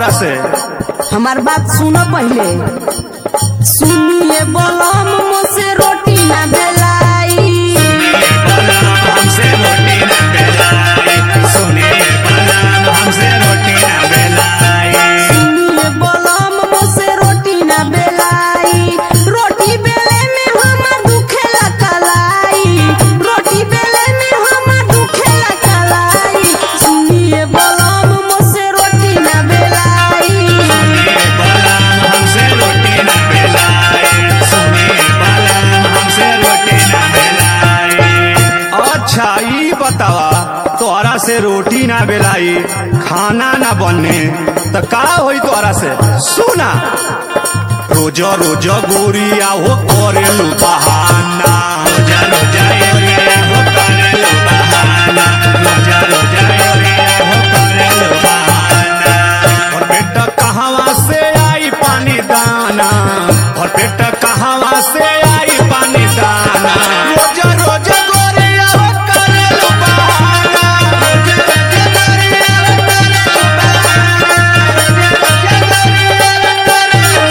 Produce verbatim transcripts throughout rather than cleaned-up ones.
तोहरा से। हमार बात सुनो पहले। सुनिए बलम मुझसे रोटी ना बेलाई, हमसे रोटी ना बेलाई, सुनिए बलम हमसे रोटी ना बेलाई। सुनिए बलम मुझसे रोटी ना बेलाई, रोटी बेले में हमार दुखेला कलाई, रोटी बेले में हमार दुखेला कलाई। सुनिए बलम मुझसे रोटी ना बेलाई, सुनिए बलम हमसे रोटी ना बेलाई, सुनिए बलम हमसे रोटी ना बेलाई। अच्छा ई बतावा तोहरा से रोटी ना बेलाई, खाना ना बने तो का होई तोहरा से? सुना रोजा रोजा गोरिया हो करेलू बहाना, रोजा रोजा गोरिया हो करेलू बहाना, रोजा रोजा गोरिया हो करेलू बहाना। और बेटा कहवा से आई पानी दाना, और बेटा कहवा से आई पानी दाना, रोजा रोजा गोरिया हो करेलू बहाना, रोजा रोजा गोरिया हो करेलू बहाना, रोजा रोजा गोरिया हो करेलू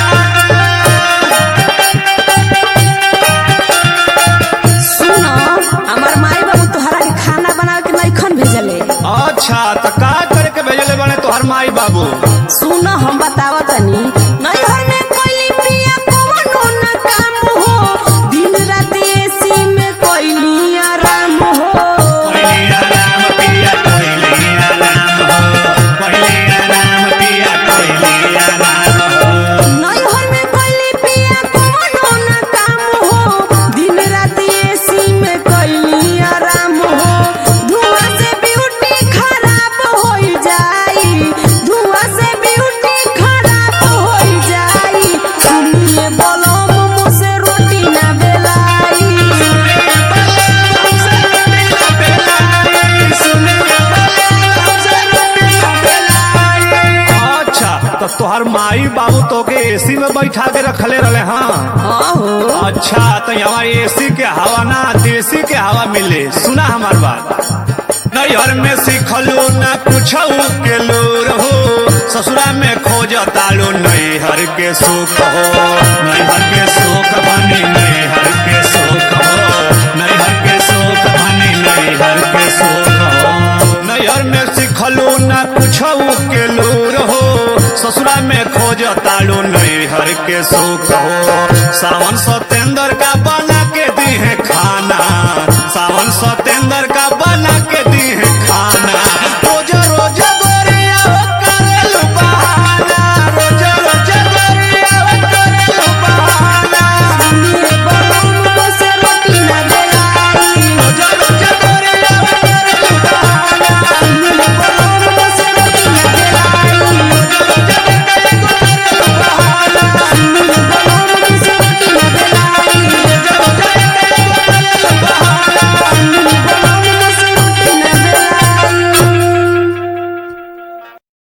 बहाना। सुनो हमार माई बाबू तोहरा के खाना बना के नइखन भेजले। अच्छा तो का करे के भेजले बने तोहर माई बाबू? सुनो हम बतावा तनी। नैहर में कोइली पिया कवनो न काम हो, दिन रात एसी में कोइली आराम हो। पहिलिया राम पिया पहिलिया राम हो, पहिलिया राम पिया पहिलिया राम हो। नैहर में कोइली पिया कवनो न काम हो, दिन रात एसी में कोइली आराम हो। धुआं से ब्यूटी खराब होई जाई, धुआं से ब्यूटी खराब होई जाई। सुनिए बलम मुझसे रोटी ना बेलाई, अच्छा तो तोहर माई बाबू तो के एसी में बैठा के रखले रहे? हाँ हाँ हो। अच्छा तो यहाँ एसी के हवा ना देसी के हवा मिले। सुना हमार बात, नैहर में सीखलू ना कुछऊ के लूर हो, ससुरा में खोज तालू नैहर के सुख हो, नैहर के सुख बनी नैहर के सुख हो, नैहर के सुख बनी नैहर के सुख हो। नैहर में सीखलू ना कुछऊ के लूर हो, ससुरा में खोज तालू नैहर के सुख हो। सावन सतेंद्र का